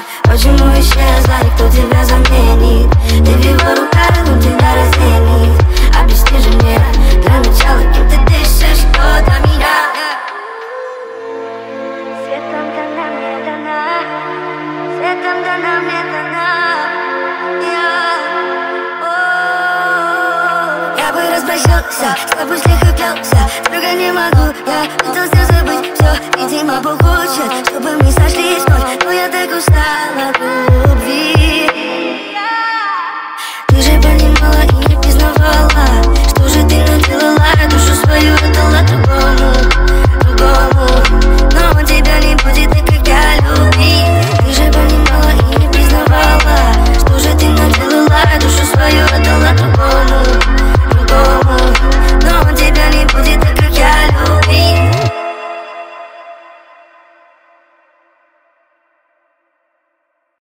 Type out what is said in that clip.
Почему исчезла и кто тебя заменит? Ты в его руках, он тебя разделит. Объясни же мне, для начала, кем ты дышишь, кто для меня? Светом дана мне дана, светом дана мне дана. Я бы распрощался, с тобой слегка клялся, только не могу я пытался забыть все.